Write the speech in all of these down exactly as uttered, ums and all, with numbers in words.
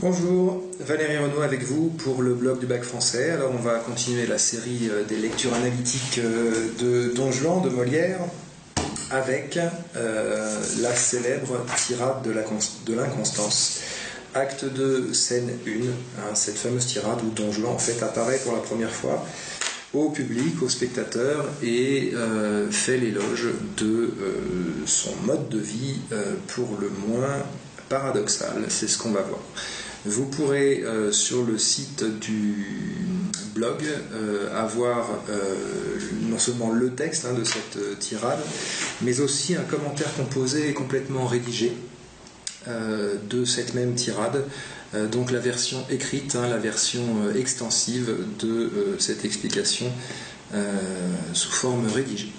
Bonjour, Valérie Renaud avec vous pour le blog du bac français. Alors on va continuer la série des lectures analytiques de Don Juan de Molière avec euh, la célèbre tirade de l'inconstance. Acte deux, scène un, hein, cette fameuse tirade où Don Juan en fait apparaît pour la première fois au public, aux spectateurs, et euh, fait l'éloge de euh, son mode de vie euh, pour le moins paradoxal. C'est ce qu'on va voir. Vous pourrez euh, sur le site du blog euh, avoir euh, non seulement le texte hein, de cette euh, tirade, mais aussi un commentaire composé et complètement rédigé euh, de cette même tirade, euh, donc la version écrite, hein, la version euh, extensive de euh, cette explication euh, sous forme rédigée.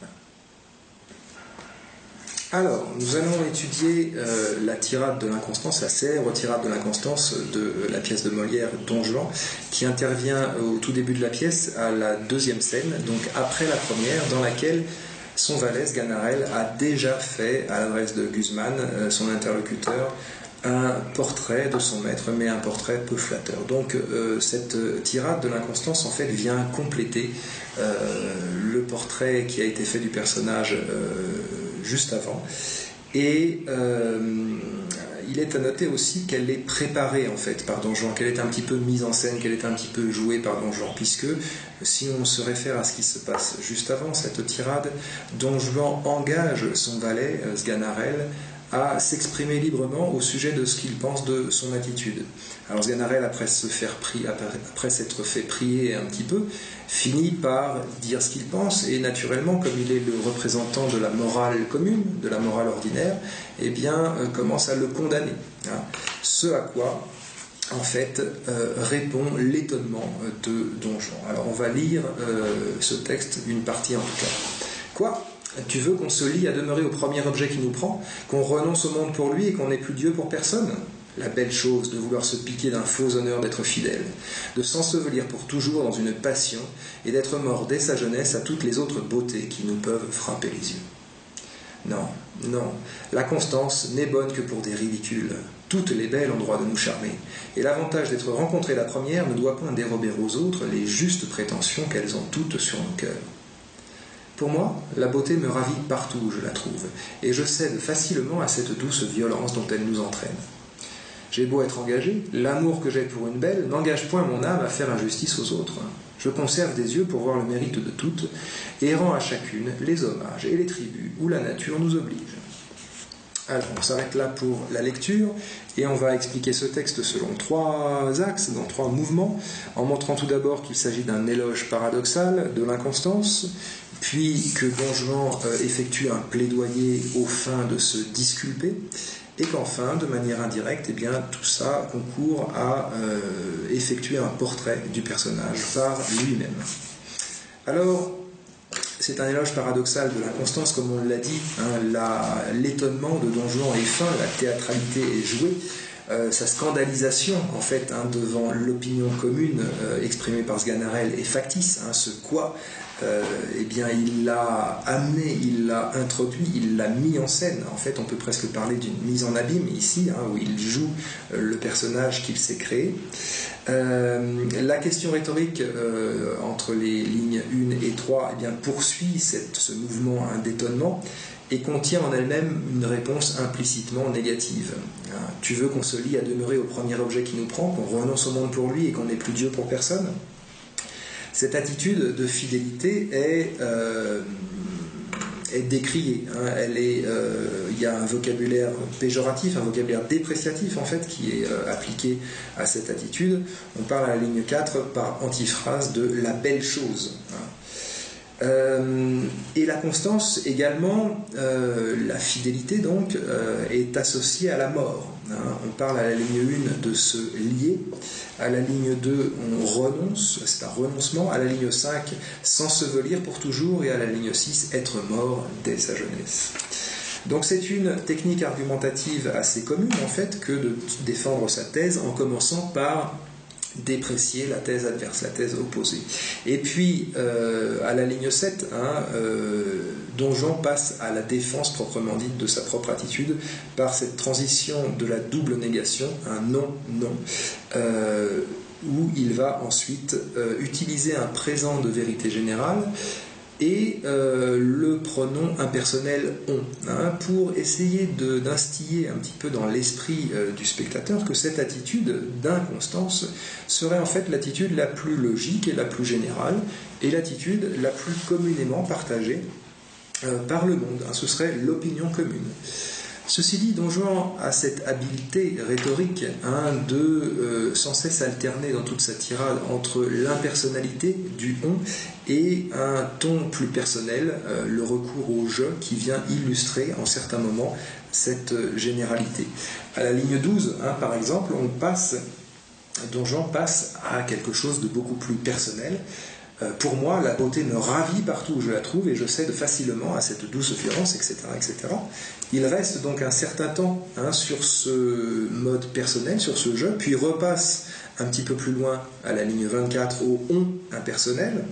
Alors, nous allons étudier euh, la tirade de l'inconstance, la célèbre tirade de l'inconstance de euh, la pièce de Molière Don Juan, qui intervient au tout début de la pièce, à la deuxième scène, donc après la première, dans laquelle son valet Sganarelle a déjà fait, à l'adresse de Guzman, euh, son interlocuteur, un portrait de son maître, mais un portrait peu flatteur. Donc euh, cette tirade de l'inconstance en fait vient compléter euh, le portrait qui a été fait du personnage euh, juste avant. Et euh, il est à noter aussi qu'elle est préparée en fait par Don Juan, qu'elle est un petit peu mise en scène, qu'elle est un petit peu jouée par Don Juan, puisque si on se réfère à ce qui se passe juste avant cette tirade, Don Juan engage son valet Sganarelle à s'exprimer librement au sujet de ce qu'il pense de son attitude. Alors Sganarelle, après se faire prier, après s'être fait prier un petit peu, finit par dire ce qu'il pense, et naturellement, comme il est le représentant de la morale commune, de la morale ordinaire, eh bien, euh, commence à le condamner. Hein. Ce à quoi, en fait, euh, répond l'étonnement de Don Juan. Alors on va lire euh, ce texte, une partie en tout cas. Quoi ? Tu veux qu'on se lie à demeurer au premier objet qui nous prend, qu'on renonce au monde pour lui et qu'on n'ait plus Dieu pour personne? La belle chose de vouloir se piquer d'un faux honneur d'être fidèle, de s'ensevelir pour toujours dans une passion et d'être mort dès sa jeunesse à toutes les autres beautés qui nous peuvent frapper les yeux. Non, non, la constance n'est bonne que pour des ridicules. Toutes les belles ont droit de nous charmer, et l'avantage d'être rencontrées la première ne doit point dérober aux autres les justes prétentions qu'elles ont toutes sur nos cœurs. Pour moi, la beauté me ravit partout où je la trouve, et je cède facilement à cette douce violence dont elle nous entraîne. J'ai beau être engagé, l'amour que j'ai pour une belle n'engage point mon âme à faire injustice aux autres. Je conserve des yeux pour voir le mérite de toutes, et rends à chacune les hommages et les tributs où la nature nous oblige. Alors, on s'arrête là pour la lecture, et on va expliquer ce texte selon trois axes, dans trois mouvements, en montrant tout d'abord qu'il s'agit d'un éloge paradoxal de l'inconstance, puis que Don Juan euh, effectue un plaidoyer aux fins de se disculper, et qu'enfin, de manière indirecte, eh bien, tout ça concourt à euh, effectuer un portrait du personnage par lui-même. Alors, c'est un éloge paradoxal de l'inconstance, comme on l'a dit, hein, l'étonnement de Don Juan est fin, la théâtralité est jouée, euh, sa scandalisation en fait hein, devant l'opinion commune euh, exprimée par Sganarelle est factice, hein, ce quoi euh, eh bien, il l'a amené, il l'a introduit, il l'a mis en scène. En fait, on peut presque parler d'une mise en abîme ici, hein, où il joue euh, le personnage qu'il s'est créé. Euh, la question rhétorique euh, entre les lignes un et trois eh bien, poursuit cette, ce mouvement hein, d'étonnement et contient en elle-même une réponse implicitement négative. Hein, tu veux qu'on se lie à demeurer au premier objet qui nous prend, qu'on renonce au monde pour lui et qu'on n'ait plus Dieu pour personne? Cette attitude de fidélité est, euh, est décriée. Hein. Elle est, euh, il y a un vocabulaire péjoratif, un vocabulaire dépréciatif en fait, qui est euh, appliqué à cette attitude. On parle à la ligne quatre par antiphrase de la belle chose. Hein. Euh, et la constance également, euh, la fidélité donc, euh, est associée à la mort. Hein. On parle à la ligne un de se lier, à la ligne deux on renonce, c'est un renoncement, à la ligne cinq s'ensevelir pour toujours, et à la ligne six être mort dès sa jeunesse. Donc c'est une technique argumentative assez commune en fait que de défendre sa thèse en commençant par déprécier la thèse adverse, la thèse opposée. Et puis, euh, à la ligne sept, hein, euh, Don Juan passe à la défense proprement dite de sa propre attitude par cette transition de la double négation, un non-non, euh, où il va ensuite euh, utiliser un présent de vérité générale et euh, le pronom impersonnel « on hein, », pour essayer de, d'instiller un petit peu dans l'esprit euh, du spectateur que cette attitude d'inconstance serait en fait l'attitude la plus logique et la plus générale, et l'attitude la plus communément partagée euh, par le monde. Hein, ce serait l'opinion commune. Ceci dit, Don Juan a cette habileté rhétorique hein, de euh, sans cesse alterner dans toute sa tirade entre l'impersonnalité du « on » et un ton plus personnel, euh, le recours au « je » qui vient illustrer en certains moments cette euh, généralité. À la ligne douze, hein, par exemple, on passe, Don Juan passe à quelque chose de beaucoup plus personnel. Euh, pour moi, la beauté me ravit partout où je la trouve et je cède facilement à cette douce violence, et cetera, et cetera. Il reste donc un certain temps hein, sur ce mode personnel, sur ce jeu, puis repasse un petit peu plus loin à la ligne vingt-quatre au « on » impersonnel,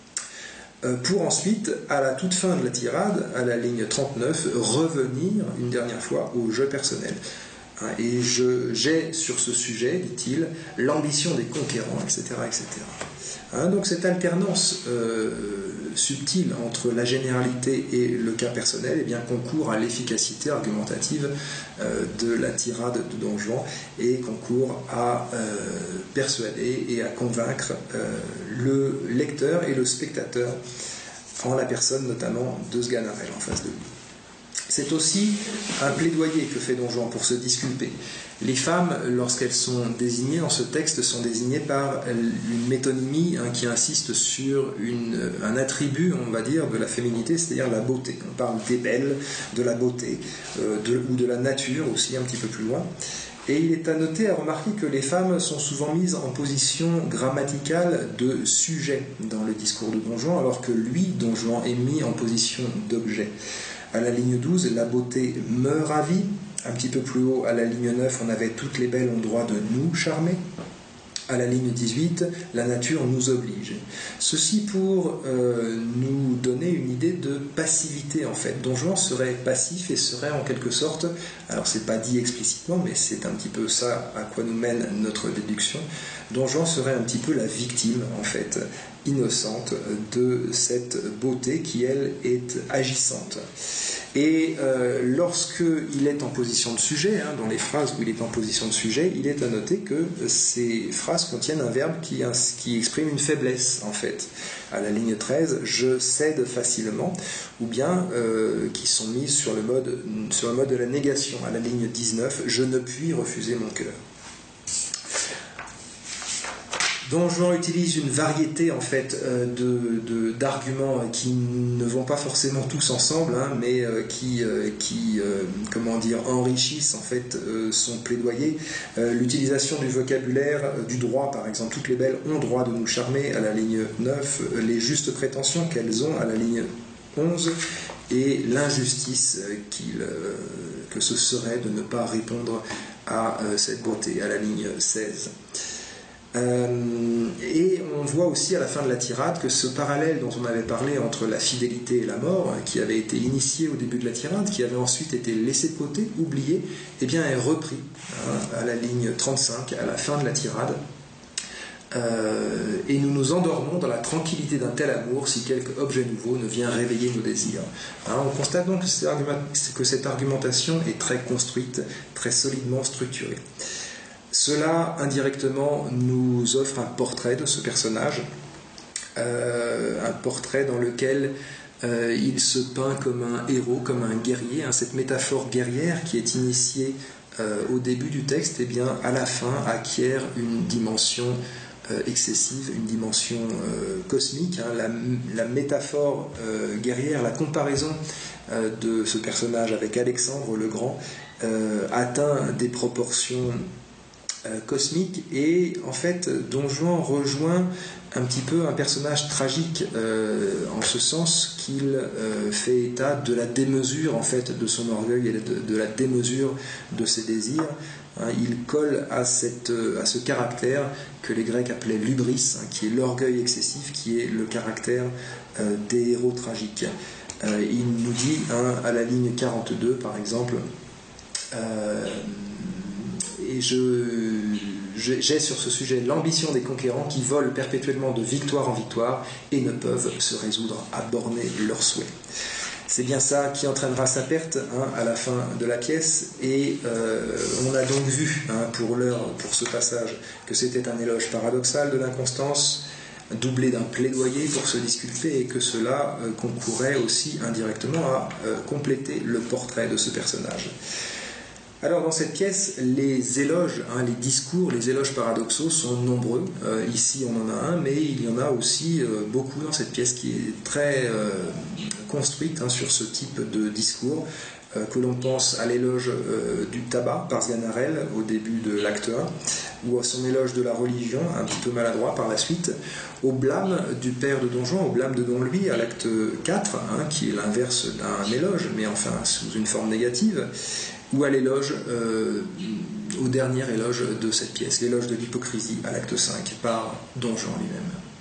euh, pour ensuite, à la toute fin de la tirade, à la ligne trente-neuf, revenir une dernière fois au jeu personnel. Hein, et je, j'ai sur ce sujet, dit-il, l'ambition des conquérants, et cetera, et cetera. Hein, donc cette alternance euh, subtile entre la généralité et le cas personnel eh bien, concourt à l'efficacité argumentative euh, de la tirade de Don Juan et concourt à euh, persuader et à convaincre euh, le lecteur et le spectateur en la personne notamment de Sganarelle en face de lui. C'est aussi un plaidoyer que fait Don Juan pour se disculper. Les femmes, lorsqu'elles sont désignées dans ce texte, sont désignées par une métonymie hein, qui insiste sur une, un attribut, on va dire, de la féminité, c'est-à-dire la beauté. On parle des belles, de la beauté, euh, de, ou de la nature aussi, un petit peu plus loin. Et il est à noter, à remarquer que les femmes sont souvent mises en position grammaticale de sujet dans le discours de Don Juan, alors que lui, Don Juan, est mis en position d'objet. À la ligne douze, la beauté me ravit. Un petit peu plus haut, à la ligne neuf, on avait toutes les belles ont droit de nous charmer. À la ligne dix-huit, la nature nous oblige. Ceci pour euh, nous donner une idée de passivité en fait. Don Juan serait passif et serait en quelque sorte, alors c'est pas dit explicitement, mais c'est un petit peu ça à quoi nous mène notre déduction. Don Juan serait un petit peu la victime en fait, innocente de cette beauté qui elle est agissante. Et euh, lorsqu'il est en position de sujet, hein, dans les phrases où il est en position de sujet, il est à noter que ces phrases contiennent un verbe qui, qui exprime une faiblesse, en fait. À la ligne treize, je cède facilement, ou bien euh, qui sont mises sur le, mode, sur le mode de la négation. À la ligne dix-neuf, je ne puis refuser mon cœur. Don Juan utilise une variété en fait de, de, d'arguments qui ne vont pas forcément tous ensemble, hein, mais qui, qui comment dire, enrichissent en fait son plaidoyer. L'utilisation du vocabulaire du droit, par exemple, toutes les belles ont droit de nous charmer à la ligne neuf, les justes prétentions qu'elles ont à la ligne onze, et l'injustice qu'il, que ce serait de ne pas répondre à cette beauté à la ligne seize. Euh, et on voit aussi à la fin de la tirade que ce parallèle dont on avait parlé entre la fidélité et la mort, qui avait été initié au début de la tirade, qui avait ensuite été laissé de côté, oublié, eh bien est repris hein, à la ligne trente-cinq, à la fin de la tirade. Euh, et nous nous endormons dans la tranquillité d'un tel amour si quelque objet nouveau ne vient réveiller nos désirs. Hein, on constate donc que cette, argument, que cette argumentation est très construite, très solidement structurée. Cela, indirectement, nous offre un portrait de ce personnage, euh, un portrait dans lequel euh, il se peint comme un héros, comme un guerrier. Hein, cette métaphore guerrière qui est initiée euh, au début du texte, eh bien, à la fin, acquiert une dimension euh, excessive, une dimension euh, cosmique. Hein, la, la métaphore euh, guerrière, la comparaison euh, de ce personnage avec Alexandre le Grand euh, atteint des proportions euh, cosmique, et en fait Don Juan rejoint un petit peu un personnage tragique euh, en ce sens qu'il euh, fait état de la démesure en fait de son orgueil et de, de la démesure de ses désirs. Hein, il colle à, cette, à ce caractère que les Grecs appelaient l'hubris, hein, qui est l'orgueil excessif, qui est le caractère euh, des héros tragiques. Euh, il nous dit hein, à la ligne quarante-deux par exemple, euh, et je, j'ai sur ce sujet l'ambition des conquérants qui volent perpétuellement de victoire en victoire et ne peuvent se résoudre à borner leurs souhaits. C'est bien ça qui entraînera sa perte hein, à la fin de la pièce, et euh, on a donc vu hein, pour l'heure, pour ce passage, que c'était un éloge paradoxal de l'inconstance, doublé d'un plaidoyer pour se disculper, et que cela euh, concourait aussi indirectement à euh, compléter le portrait de ce personnage. Alors dans cette pièce, les éloges, hein, les discours, les éloges paradoxaux sont nombreux. Euh, ici on en a un, mais il y en a aussi euh, beaucoup dans cette pièce qui est très euh, construite hein, sur ce type de discours. Euh, que l'on pense à l'éloge euh, du tabac par Sganarelle au début de l'acte un, ou à son éloge de la religion, un petit peu maladroit par la suite, au blâme du père de Don Juan, au blâme de Don Louis à l'acte quatre, hein, qui est l'inverse d'un éloge, mais enfin sous une forme négative, ou à l'éloge, euh, au dernier éloge de cette pièce, l'éloge de l'hypocrisie à l'acte cinq par Don Juan lui-même.